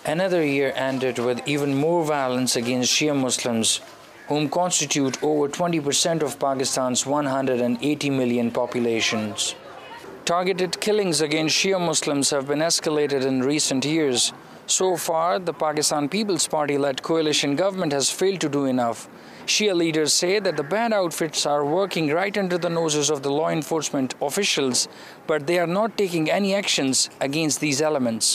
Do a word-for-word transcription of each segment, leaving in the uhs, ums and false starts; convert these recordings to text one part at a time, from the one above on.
Another year ended with even more violence against Shia Muslims, whom constitute over twenty percent of Pakistan's one hundred eighty million populations. Targeted killings against Shia Muslims have been escalated in recent years. So far, the Pakistan People's Party-led coalition government has failed to do enough. Shia leaders say that the bad outfits are working right under the noses of the law enforcement officials, but they are not taking any actions against these elements.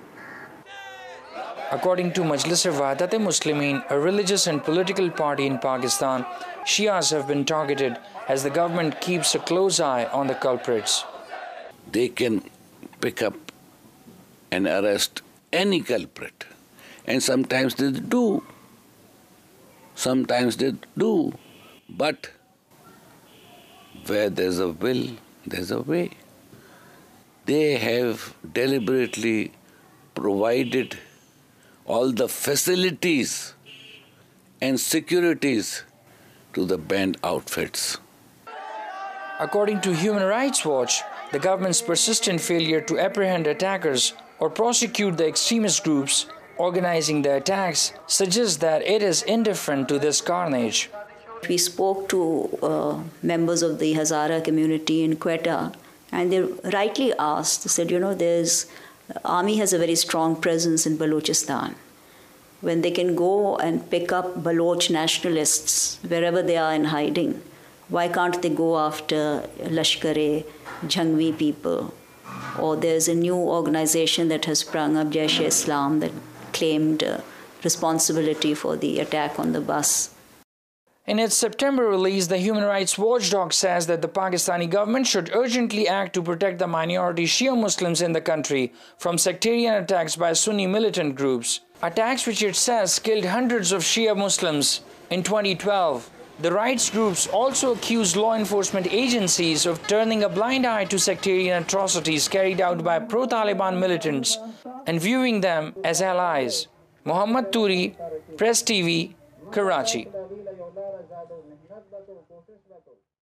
According to Majlis Wahdat-e-Muslimin, a religious and political party in Pakistan, Shias have been targeted as the government keeps a close eye on the culprits. They can pick up and arrest any culprit, and sometimes they do. Sometimes they do. But where there's a will, there's a way. They have deliberately provided all the facilities and securities to the band outfits. According to Human Rights Watch, the government's persistent failure to apprehend attackers or prosecute the extremist groups organizing the attacks suggests that it is indifferent to this carnage. We spoke to uh, members of the Hazara community in Quetta, and they rightly asked, they said, you know, there's army has a very strong presence in Balochistan. When they can go and pick up Baloch nationalists wherever they are in hiding, why can't they go after Lashkar-e Jhangvi people? Or there's a new organization that has sprung up, Jaish-e-Islam, that claimed uh, responsibility for the attack on the bus. In its September release, the Human Rights Watchdog says that the Pakistani government should urgently act to protect the minority Shia Muslims in the country from sectarian attacks by Sunni militant groups. Attacks which it says killed hundreds of Shia Muslims in twenty twelve. The rights groups also accuse law enforcement agencies of turning a blind eye to sectarian atrocities carried out by pro-Taliban militants and viewing them as allies. Muhammad Turi, Press T V, Karachi.